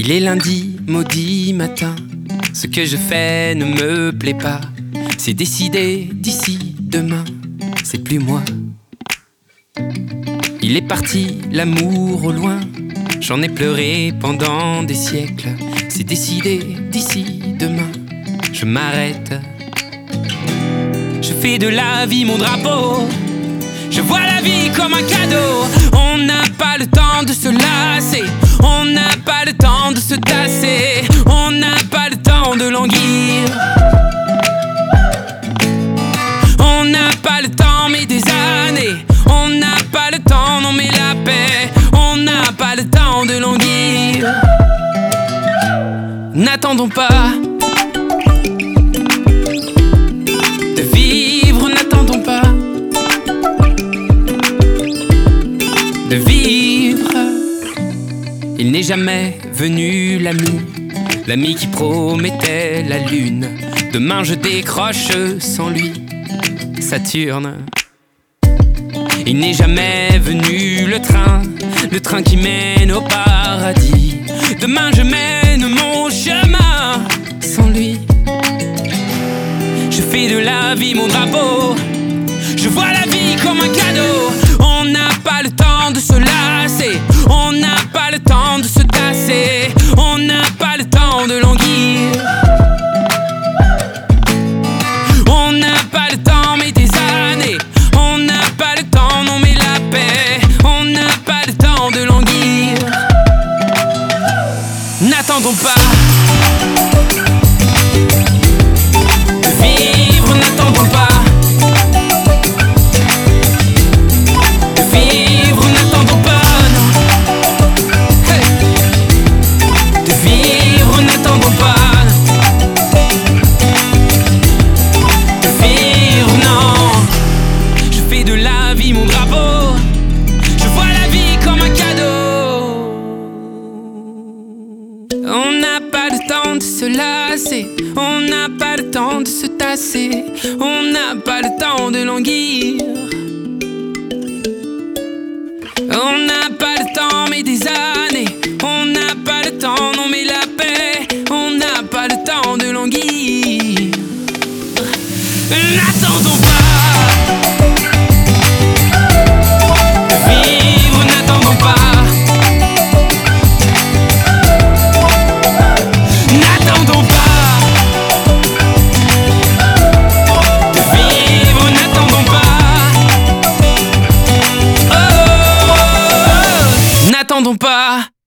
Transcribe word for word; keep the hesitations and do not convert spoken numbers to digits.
Il est lundi, maudit matin. Ce que je fais ne me plaît pas. C'est décidé d'ici demain, c'est plus moi. Il est parti, l'amour au loin. J'en ai pleuré pendant des siècles. C'est décidé d'ici demain, je m'arrête. Je fais de la vie mon drapeau. Je vois la vie comme un cadeau. On n'a pas le temps de se lasser. On n'a pas le temps de se tasser. On n'a pas le temps de languir. On n'a pas le temps mais des années. On n'a pas le temps, non mais la paix. On n'a pas le temps de languir. N'attendons pas de vivre, n'attendons pas de vivre. Il n'est jamais venu l'ami, l'ami qui promettait la lune. Demain je décroche sans lui Saturne. Il n'est jamais venu le train, le train qui mène au paradis. Demain je mène mon chemin sans lui. Je fais de la vie mon drapeau. Je vois la vie comme un cadeau. On n'a pas le temps de se lasser. On n'a pas le temps de se tasser. On n'a pas le temps de languir. On n'a pas le temps mais des années. On n'a pas le temps, non mais la paix. On n'a pas le temps de languir. N'attendons pas de vivre, n'attendons pas de vivre, n'attendons pas, non. Hey. De vivre, n'attendons pas de vivre, non. Je fais de la vie mon drapeau. Je vois la vie comme un cadeau. On n'a pas le temps de se lasser. On n'a pas le temps de se tasser. On n'a pas le temps de languir. On n'a pas le temps mais des années. On n'a pas le temps, non mais la paix. On n'a pas le temps de languir. N'attendons pas de vivre, n'attendons pas. N'attendons pas de vivre, n'attendons pas. Oh, n'attendons pas.